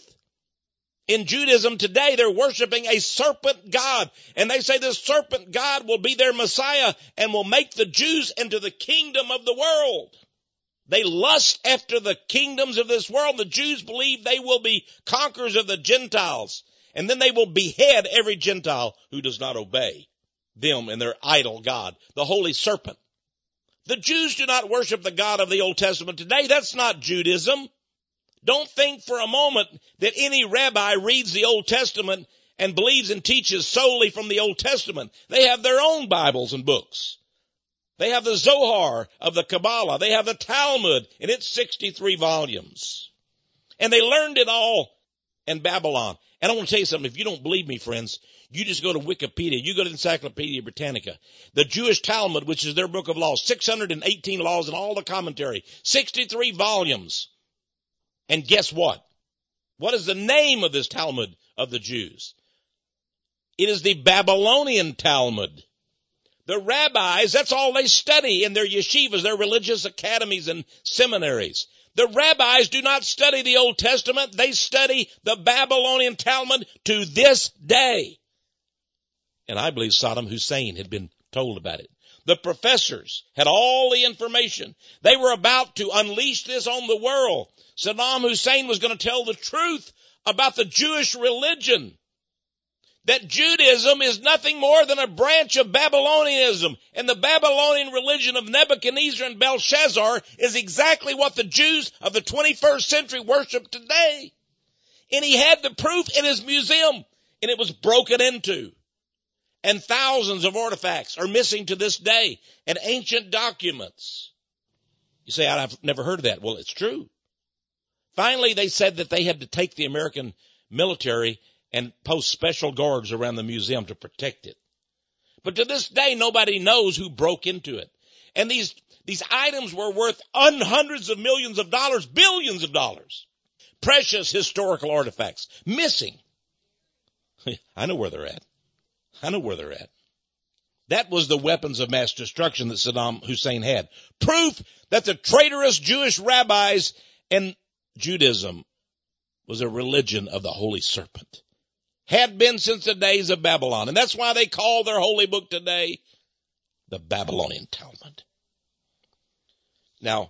in Judaism today, they're worshiping a serpent god. And they say this serpent god will be their Messiah and will make the Jews into the kingdom of the world. They lust after the kingdoms of this world. The Jews believe they will be conquerors of the Gentiles. And then they will behead every Gentile who does not obey them and their idol god, the holy serpent. The Jews do not worship the God of the Old Testament today. That's not Judaism. Don't think for a moment that any rabbi reads the Old Testament and believes and teaches solely from the Old Testament. They have their own Bibles and books. They have the Zohar of the Kabbalah. They have the Talmud in its 63 volumes. And they learned it all in Babylon. And I want to tell you something. If you don't believe me, friends, you just go to Wikipedia. You go to Encyclopedia Britannica. The Jewish Talmud, which is their book of laws, 618 laws and all the commentary, 63 volumes. And guess what? What is the name of this Talmud of the Jews? It is the Babylonian Talmud. The rabbis, that's all they study in their yeshivas, their religious academies and seminaries. The rabbis do not study the Old Testament. They study the Babylonian Talmud to this day. And I believe Saddam Hussein had been told about it. The professors had all the information. They were about to unleash this on the world. Saddam Hussein was going to tell the truth about the Jewish religion. That Judaism is nothing more than a branch of Babylonianism. And the Babylonian religion of Nebuchadnezzar and Belshazzar is exactly what the Jews of the 21st century worship today. And he had the proof in his museum, and it was broken into. And thousands of artifacts are missing to this day, and ancient documents. You say, I've never heard of that. Well, it's true. Finally, they said that they had to take the American military and post special guards around the museum to protect it. But to this day, nobody knows who broke into it. And these items were worth hundreds of millions of dollars, billions of dollars. Precious historical artifacts missing. I know where they're at. I know where they're at. That was the weapons of mass destruction that Saddam Hussein had. Proof that the traitorous Jewish rabbis and Judaism was a religion of the Holy Serpent. Had been since the days of Babylon. And that's why they call their holy book today the Babylonian Talmud. Now,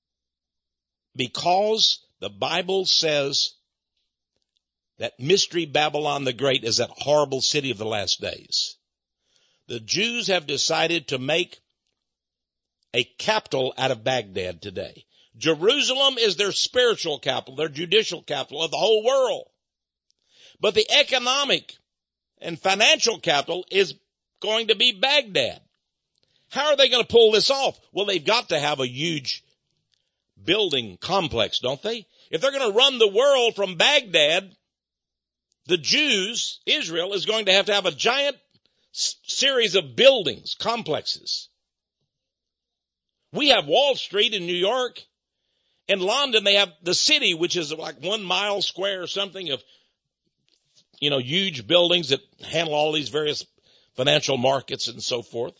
because the Bible says that Mystery Babylon the Great is that horrible city of the last days, the Jews have decided to make a capital out of Baghdad today. Jerusalem is their spiritual capital, their judicial capital of the whole world. But the economic and financial capital is going to be Baghdad. How are they going to pull this off? Well, they've got to have a huge building complex, don't they? If they're going to run the world from Baghdad, the Jews, Israel, is going to have a giant series of buildings, complexes. We have Wall Street in New York. In London, they have the city, which is like 1 mile square or something of, huge buildings that handle all these various financial markets and so forth.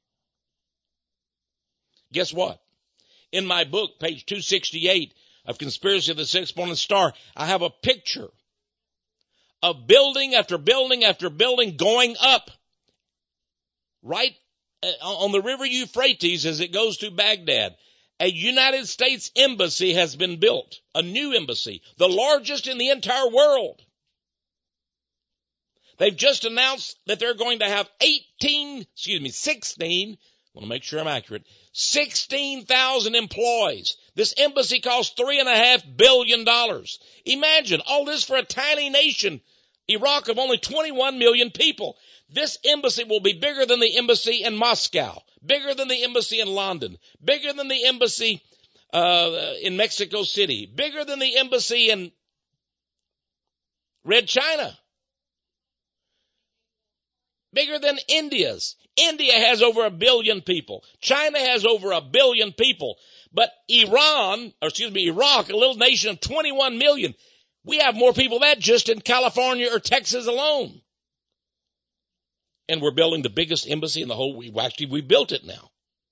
Guess what? In my book, page 268 of Conspiracy of the Sixth Morning Star, I have a picture of building after building after building going up right on the river Euphrates as it goes to Baghdad. A United States embassy has been built, a new embassy, the largest in the entire world. They've just announced that they're going to have 16, I want to make sure I'm accurate, 16,000 employees. This embassy costs $3.5 billion. Imagine all this for a tiny nation, Iraq, of only 21 million people. This embassy will be bigger than the embassy in Moscow, bigger than the embassy in London, bigger than the embassy in Mexico City, bigger than the embassy in Red China, bigger than India's. India has over 1 billion people. China has over 1 billion people. But Iraq, a little nation of 21 million, we have more people than that just in California or Texas alone. And we're building the biggest embassy in the whole, we built it now.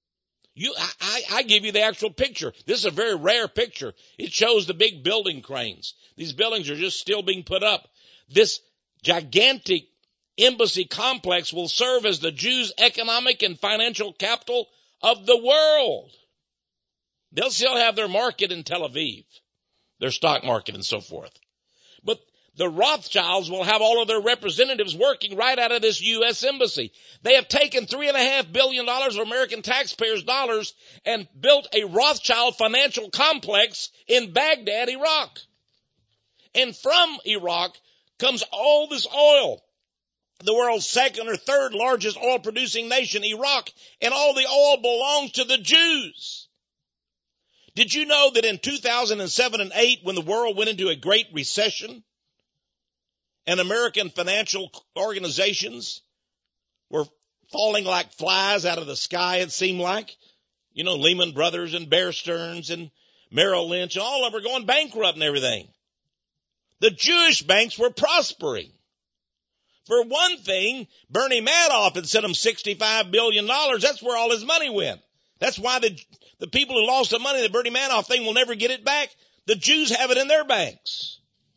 I give you the actual picture. This is a very rare picture. It shows the big building cranes. These buildings are just still being put up. This gigantic embassy complex will serve as the Jews' economic and financial capital of the world. They'll still have their market in Tel Aviv, their stock market and so forth. But the Rothschilds will have all of their representatives working right out of this U.S. embassy. They have taken $3.5 billion of American taxpayers' dollars and built a Rothschild financial complex in Baghdad, Iraq. And from Iraq comes all this oil. The world's second or third largest oil producing nation, Iraq, and all the oil belongs to the Jews. Did you know that in 2007 and 2008, when the world went into a great recession, and American financial organizations were falling like flies out of the sky, it seemed like, Lehman Brothers and Bear Stearns and Merrill Lynch, and all of them were going bankrupt and everything. The Jewish banks were prospering. For one thing, Bernie Madoff had sent them $65 billion. That's where all his money went. That's why the people who lost the money, the Bernie Madoff thing, will never get it back. The Jews have it in their banks.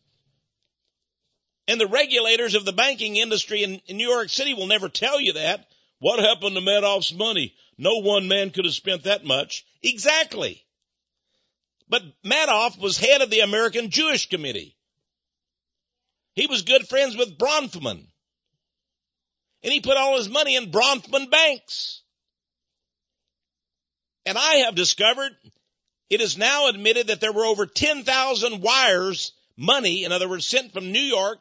And the regulators of the banking industry in New York City will never tell you that. What happened to Madoff's money? No one man could have spent that much. Exactly. But Madoff was head of the American Jewish Committee. He was good friends with Bronfman. And he put all his money in Bronfman banks. And I have discovered it is now admitted that there were over 10,000 wires, money, in other words, sent from New York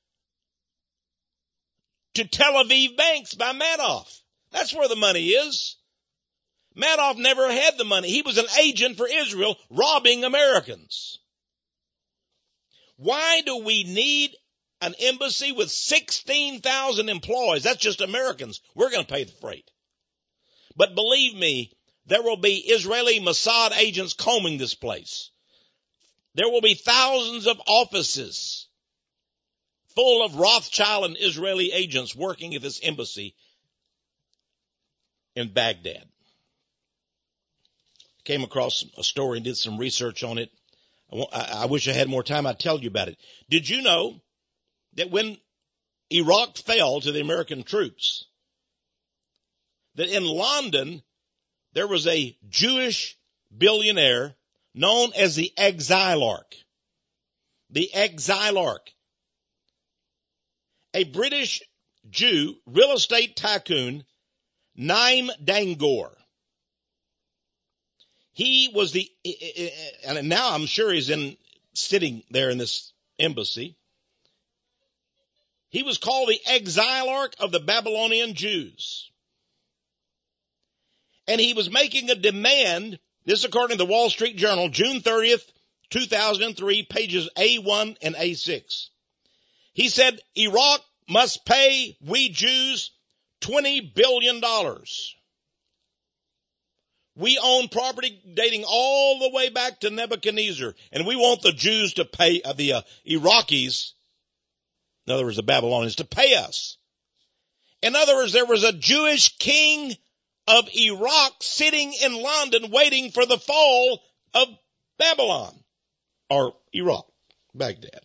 to Tel Aviv banks by Madoff. That's where the money is. Madoff never had the money. He was an agent for Israel robbing Americans. Why do we need an embassy with 16,000 employees? That's just Americans. We're going to pay the freight. But believe me, there will be Israeli Mossad agents combing this place. There will be thousands of offices full of Rothschild and Israeli agents working at this embassy in Baghdad. Came across a story and did some research on it. I wish I had more time. I'd tell you about it. Did you know that when Iraq fell to the American troops, that in London there was a Jewish billionaire known as the Exilarch? The Exilarch. A British Jew real estate tycoon, Naim Dangor. He was and now I'm sure he's sitting there in this embassy. He was called the Exilarch of the Babylonian Jews. And he was making a demand, this according to the Wall Street Journal, June 30th, 2003, pages A1 and A6. He said, Iraq must pay we Jews $20 billion. We own property dating all the way back to Nebuchadnezzar, and we want the Jews to pay, the Iraqis, in other words, the Babylonians, to pay us. In other words, there was a Jewish king of Iraq sitting in London waiting for the fall of Babylon, or Iraq, Baghdad.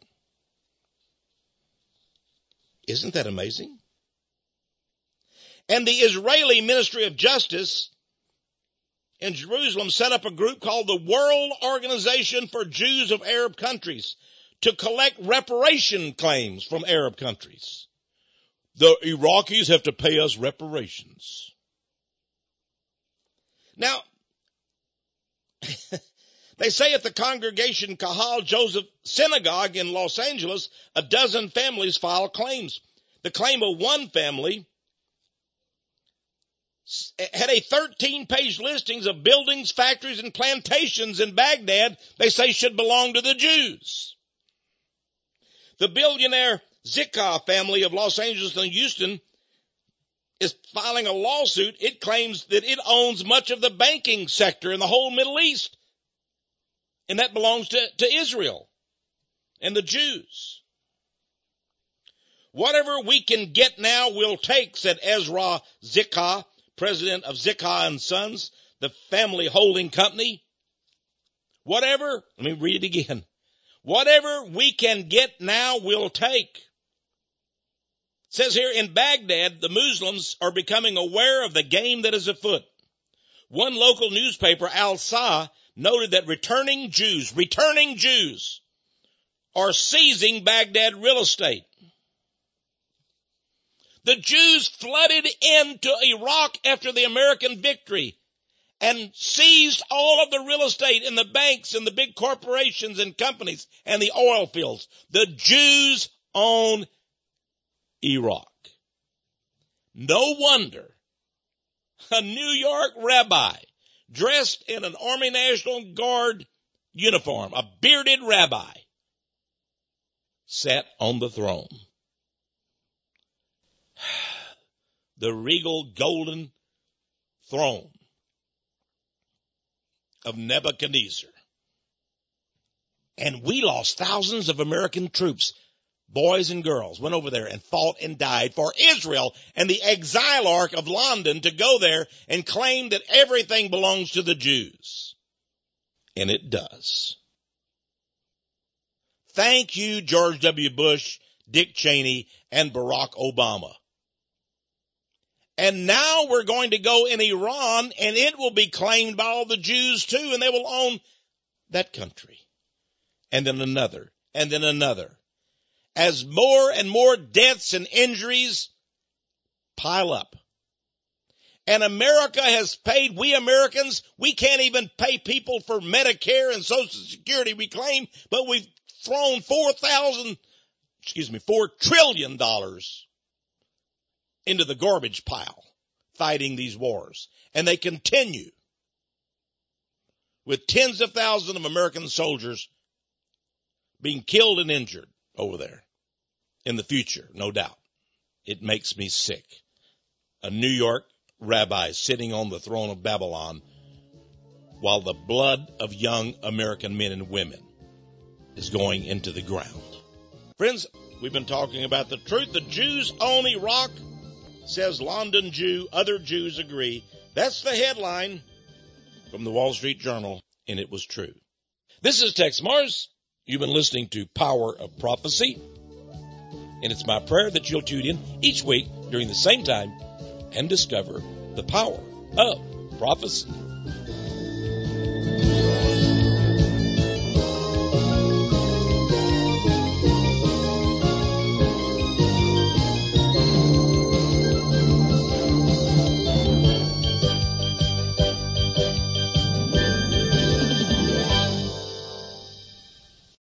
Isn't that amazing? And the Israeli Ministry of Justice in Jerusalem set up a group called the World Organization for Jews of Arab Countries to collect reparation claims from Arab countries. The Iraqis have to pay us reparations. Now, they say at the Congregation Kahal Joseph Synagogue in Los Angeles, a dozen families file claims. The claim of one family had a 13-page listings of buildings, factories, and plantations in Baghdad they say should belong to the Jews. The billionaire Zika family of Los Angeles and Houston is filing a lawsuit. It claims that it owns much of the banking sector in the whole Middle East, and that belongs to Israel and the Jews. Whatever we can get now, we'll take, said Ezra Zika, president of Zika and Sons, the family holding company. Whatever, let me read it again. Whatever we can get now, we'll take. It says here, in Baghdad, the Muslims are becoming aware of the game that is afoot. One local newspaper, Al-Sa, noted that returning Jews are seizing Baghdad real estate. The Jews flooded into Iraq after the American victory and seized all of the real estate in the banks and the big corporations and companies and the oil fields. The Jews own Iraq. No wonder a New York rabbi dressed in an Army National Guard uniform, a bearded rabbi, sat on the throne. The regal golden throne of Nebuchadnezzar. And we lost thousands of American troops, boys and girls, went over there and fought and died for Israel and the exilarch of London to go there and claim that everything belongs to the Jews. And it does. Thank you, George W. Bush, Dick Cheney, and Barack Obama. And now we're going to go in Iran, and it will be claimed by all the Jews too, and they will own that country. And then another, and then another. As more and more deaths and injuries pile up. And America has paid, we Americans, we can't even pay people for Medicare and Social Security we claim, but we've thrown $4 trillion into the garbage pile fighting these wars. And they continue with tens of thousands of American soldiers being killed and injured over there in the future, no doubt. It makes me sick. A New York rabbi sitting on the throne of Babylon while the blood of young American men and women is going into the ground. Friends, we've been talking about the truth. The Jews own Iraq, says London Jew. Other Jews agree. That's the headline from the Wall Street Journal, and it was true. This is Tex Mars. You've been listening to Power of Prophecy, and it's my prayer that you'll tune in each week during the same time and discover the power of prophecy.